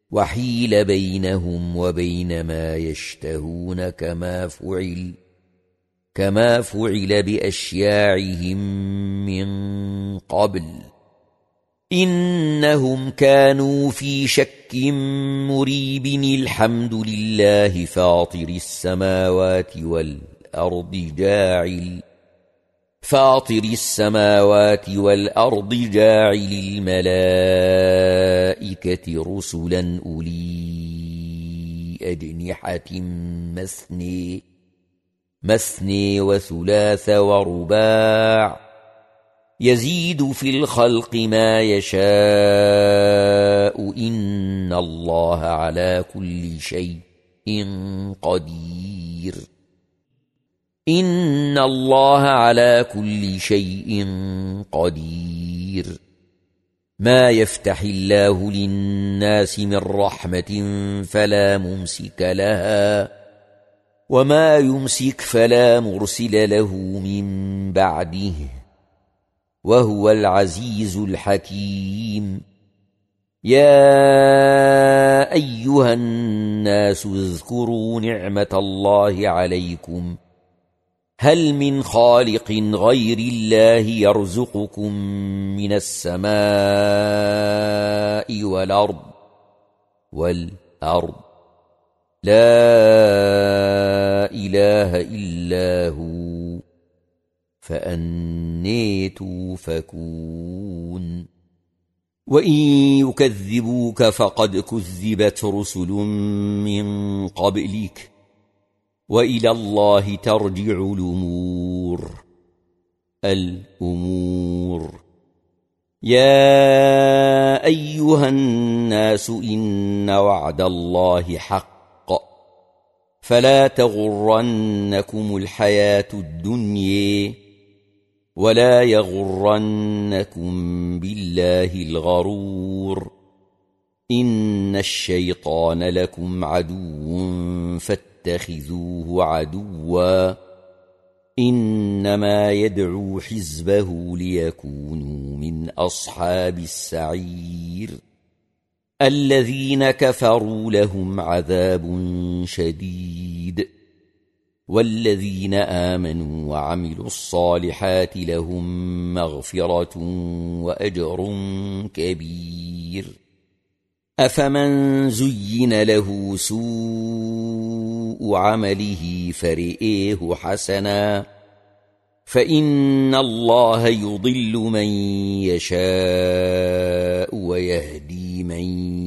وحيل بينهم وبين ما يشتهون كما فعل بأشياعهم من قبل إنهم كانوا في شك مريب. الحمد لله فاطر السماوات والأرض جاعل الملائكة رسلا أولي أجنحة مثني وثلاث ورباع يزيد في الخلق ما يشاء إن الله على كل شيء قدير. ما يفتح الله للناس من رحمة فلا ممسك لها وما يمسك فلا مرسل له من بعده وهو العزيز الحكيم. يا أيها الناس اذكروا نعمة الله عليكم هل من خالق غير الله يرزقكم من السماء والأرض لا إله إلا هو فأنى توفكون. وإن يكذبوك فقد كذبت رسل من قبلك وإلى الله ترجع الأمور. يا أيها الناس إن وعد الله حق فلا تغرنكم الحياة الدنيا ولا يغرنكم بالله الغرور. إن الشيطان لكم عدو فاتخذوه عدوا إنما يدعو حزبه ليكونوا من أصحاب السعير. الذين كفروا لهم عذاب شديد والذين آمنوا وعملوا الصالحات لهم مغفرة وأجر كبير. أفمن زين له سوء عمله فرئيه حسنا فإن الله يضل من يشاء ويهدي من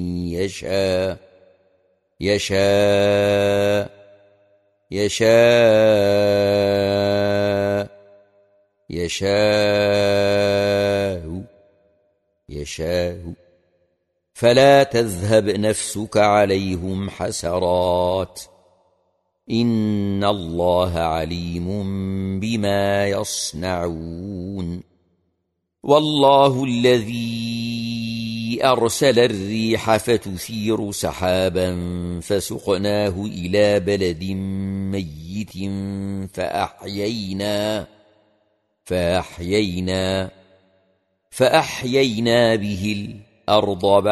يشاء فلا تذهب نفسك عليهم حسرات إن الله عليم بما يصنعون. والله الذي أرسل الريح فتثير سحابا فسقناه إلى بلد ميت فأحيينا به الأرض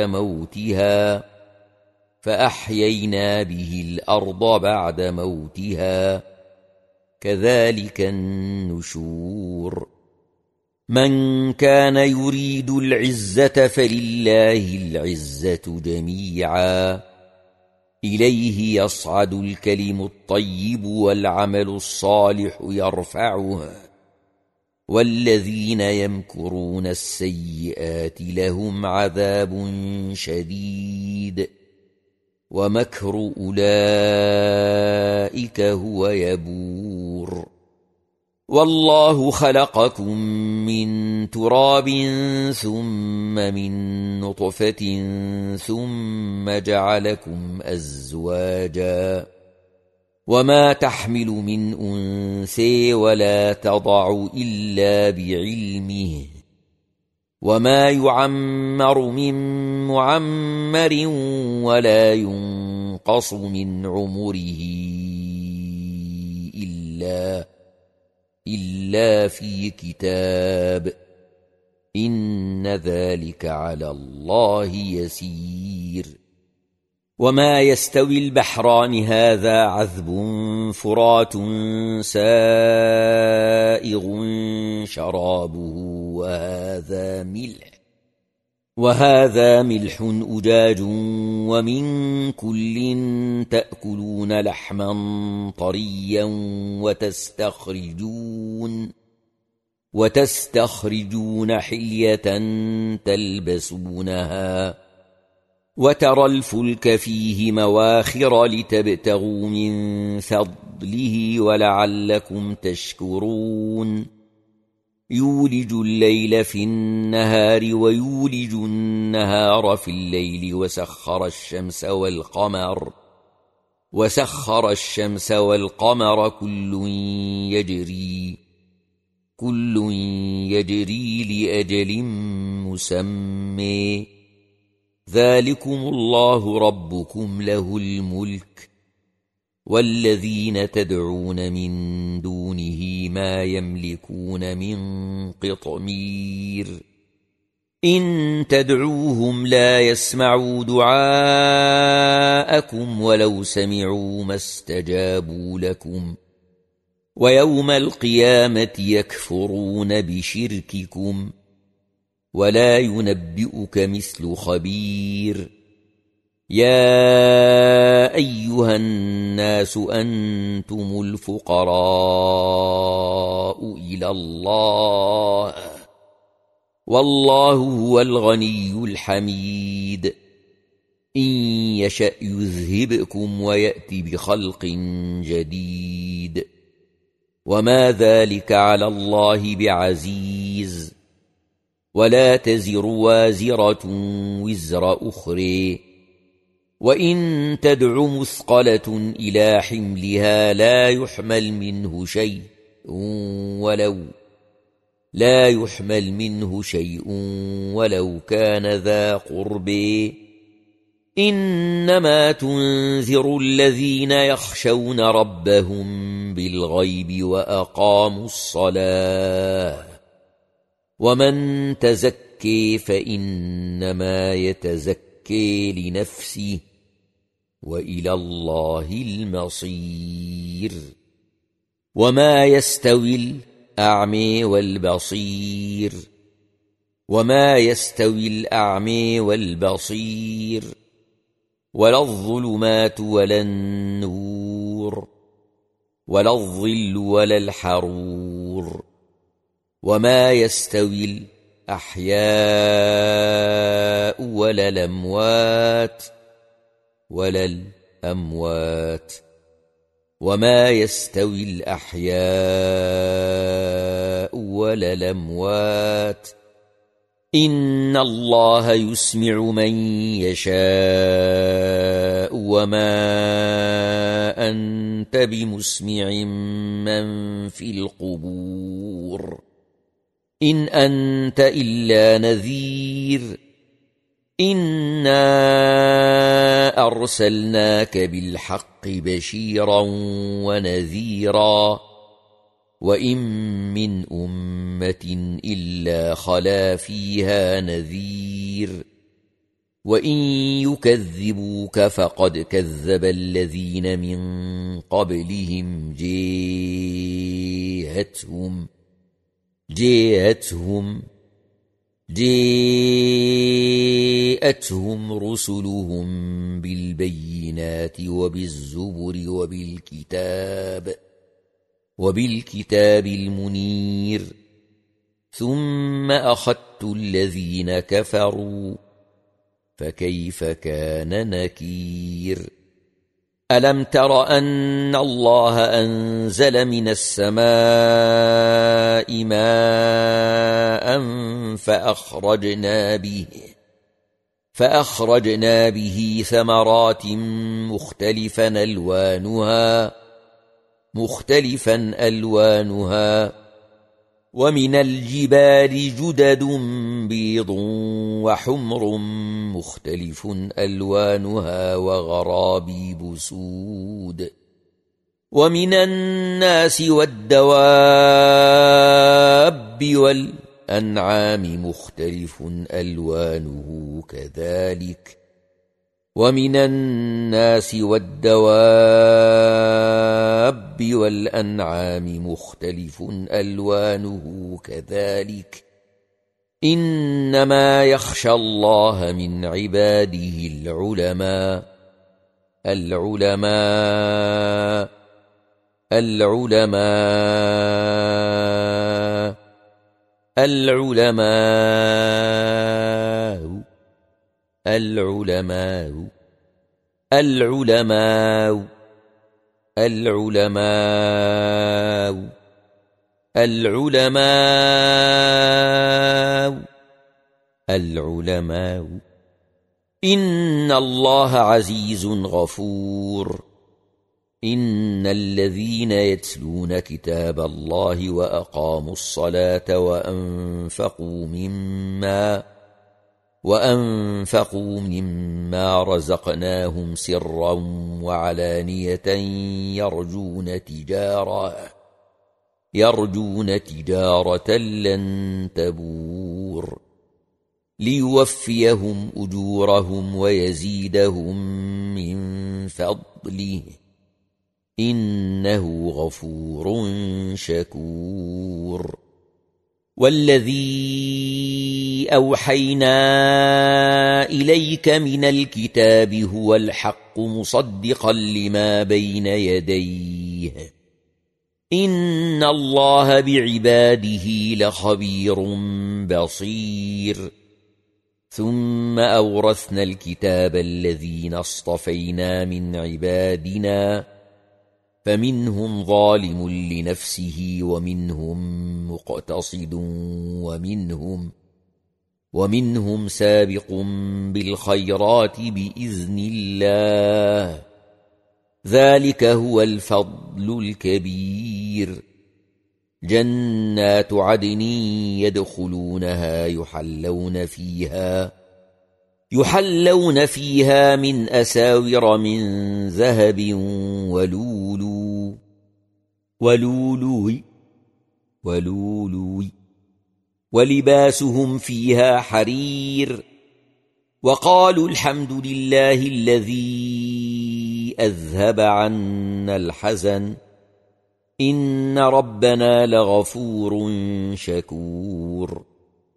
بعد موتها كذلك النشور. من كان يريد العزة فلله العزة جميعا إليه يصعد الكلم الطيب والعمل الصالح يرفعه والذين يمكرون السيئات لهم عذاب شديد ومكر أولئك هو يبور. والله خلقكم من تراب ثم من نطفة ثم جعلكم أزواجا وما تحمل من أنثى ولا تضع إلا بعلمه وما يعمر من معمر ولا ينقص من عمره إلا في كتاب إن ذلك على الله يسير. وما يستوي البحران هذا عذب فرات سائغ شرابه وهذا ملح أجاج ومن كل تأكلون لحما طريا وتستخرجون حلية تلبسونها وترى الفلك فيه مواخر لتبتغوا من فضله ولعلكم تشكرون يولج الليل في النهار ويولج النهار في الليل وسخر الشمس والقمر كل يجري لأجل مسمى ذلكم الله ربكم له الملك والذين تدعون من دونه ما يملكون من قطمير إن تدعوهم لا يسمعوا دعاءكم ولو سمعوا ما استجابوا لكم ويوم القيامة يكفرون بشرككم ولا ينبئك مثل خبير يا أيها الناس أنتم الفقراء إلى الله والله هو الغني الحميد إن يشأ يذهبكم ويأتي بخلق جديد وما ذلك على الله بعزيز ولا تزر وازرة وزر أخرى وإن تدع مثقلة إلى حملها لا يحمل منه شيء ولو كان ذا قربى إنما تنذر الذين يخشون ربهم بالغيب وأقاموا الصلاة ومن تزكي فإنما يتزكي لنفسه وإلى الله المصير وما يستوي الأعمى والبصير ولا الظلمات ولا النور ولا الظل ولا الحرور وما يستوي الأحياء ولا الأموات وما يستوي الأحياء ولا الأموات إن الله يسمع من يشاء وما أنت بمسمع من في القبور إن أنت إلا نذير إنا أرسلناك بالحق بشيرا ونذيرا وإن من أمة إلا خلا فيها نذير وإن يكذبوك فقد كذب الذين من قبلهم جاءتهم رسلهم بالبينات وبالزبر وبالكتاب المنير ثم أخذت الذين كفروا فكيف كان نكير ألم تر أن الله أنزل من السماء ماء فأخرجنا به ثمرات مختلفا ألوانها ومن الجبال جدد بيض وحمر مختلف ألوانها وغرابيب سود ومن الناس والدواب والأنعام مختلف ألوانه كذلك ومن الناس والدواب والأنعام مختلف ألوانه كذلك إنما يخشى الله من عباده العلماء العلماء العلماء العلماء العلماء العلماء العلماء العلماء العلماء إن الله عزيز غفور إن الذين يتلون كتاب الله وأقاموا الصلاة وأنفقوا مما رزقناهم سرا وعلانية يرجون تجارة لن تبور ليوفيهم أجورهم ويزيدهم من فضله إنه غفور شكور والذي أوحينا إليك من الكتاب هو الحق مصدقا لما بين يديه إن الله بعباده لخبير بصير ثم أورثنا الكتاب الذين اصطفينا من عبادنا فمنهم ظالم لنفسه ومنهم مقتصد ومنهم سابق بالخيرات بإذن الله ذلك هو الفضل الكبير جنات عدن يدخلونها يحلون فيها من أساور من ذهب ولولو ولباسهم فيها حرير وقالوا الحمد لله الذي أذهب عنا الحزن إن ربنا لغفور شكور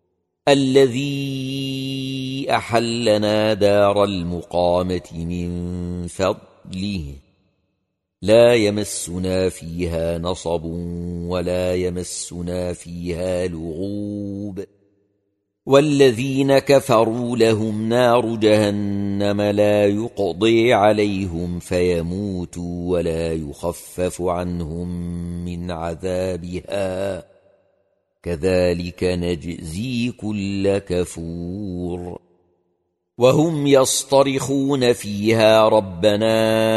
الذي أحلنا دار المقامة من فضله لا يمسنا فيها نصب ولا يمسنا فيها لغوب والذين كفروا لهم نار جهنم لا يقضي عليهم فيموتوا ولا يخفف عنهم من عذابها كذلك نجزي كل كفور وهم يصطرخون فيها ربنا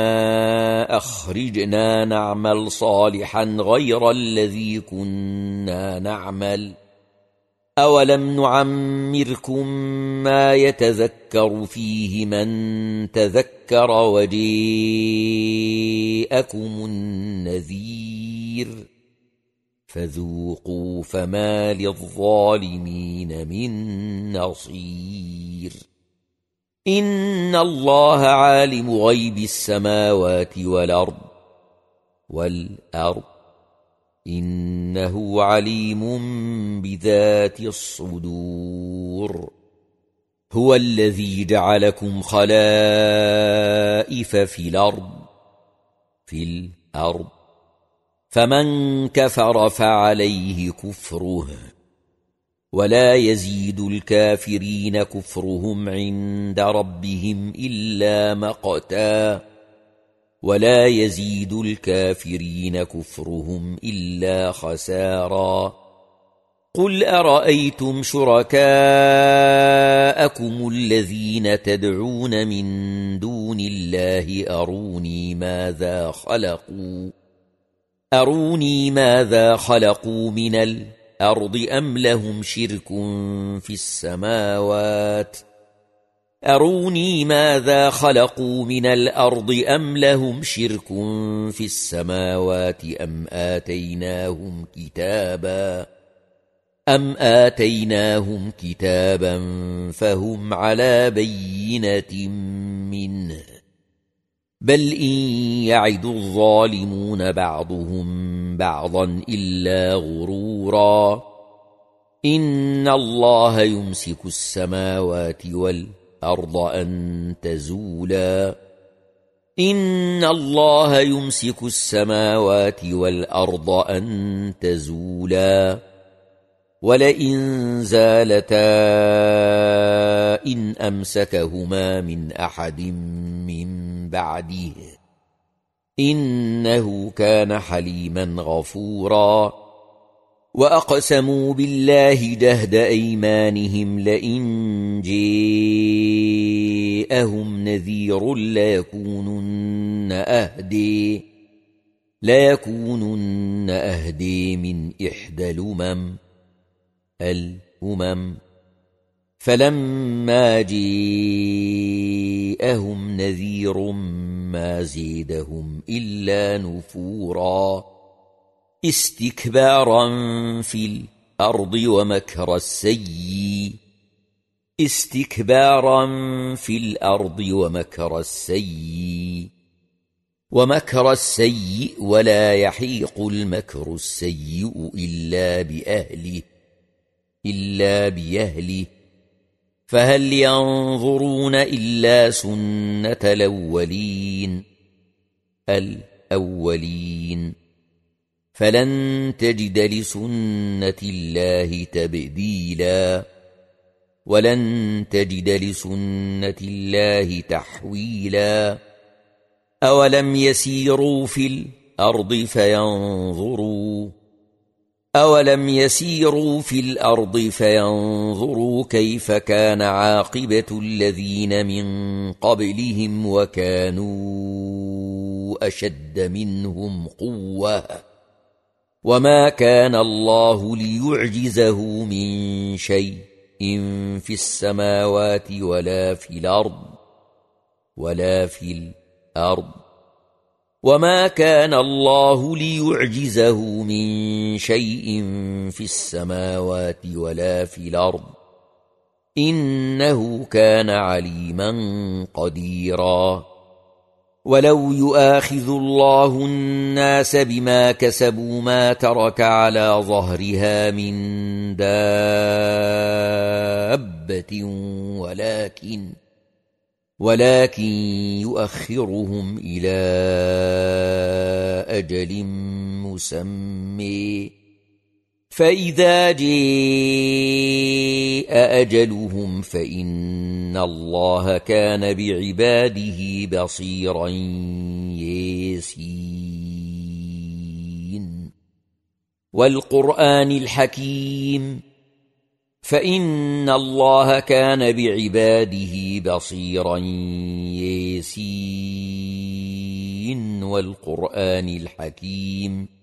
أخرجنا نعمل صالحا غير الذي كنا نعمل أولم نعمركم ما يتذكر فيه من تذكر وجاءكم النذير فذوقوا فما للظالمين من نصير إن الله عالم غيب السماوات والأرض إنه عليم بذات الصدور هو الذي جعلكم خلائف في الأرض فمن كفر فعليه كفره ولا يزيد الكافرين كفرهم عند ربهم إلا مقتا ولا يزيد الكافرين كفرهم إلا خسارا قل أرأيتم شركاءكم الذين تدعون من دون الله أروني ماذا خلقوا من الأرض أم لهم شرك في السماوات أروني ماذا خلقوا من الأرض أم لهم شرك في السماوات أم آتيناهم كتابا فهم على بينة منه بل إن يعد الظالمون بعضهم بعضا إلا غرورا إن الله يمسك السماوات والأرض أن تزولا إن الله يمسك السماوات والأرض أن تزولا ولئن زالتا إن أمسكهما من أحد من بعده إنه كان حليما غفورا وأقسموا بالله جهد أيمانهم لئن جاءهم نذير ليكونن أهدي من إحدى الأمم فلما جاءهم نذير ما زيدهم إلا نفورا استكبارا في الأرض ومكر السيء ولا يحيق المكر السيء إلا بأهله فهل ينظرون إلا سنة الأولين فلن تجد لسنة الله تبديلا ولن تجد لسنة الله تحويلا أولم يسيروا في الأرض فينظروا كيف كان عاقبة الذين من قبلهم وكانوا أشد منهم قوة وما كان الله ليعجزه من شيء في السماوات ولا في الأرض وما كان الله ليعجزه من شيء في السماوات ولا في الأرض إنه كان عليما قديرا ولو يؤاخذ الله الناس بما كسبوا ما ترك على ظهرها من دابة ولكن يؤخرهم إلى أجل مسمى فإذا جاء أجلهم فإن الله كان بعباده بصيرا ياسين والقرآن الحكيم فإن الله كان بعباده بصيرا ياسين والقرآن الحكيم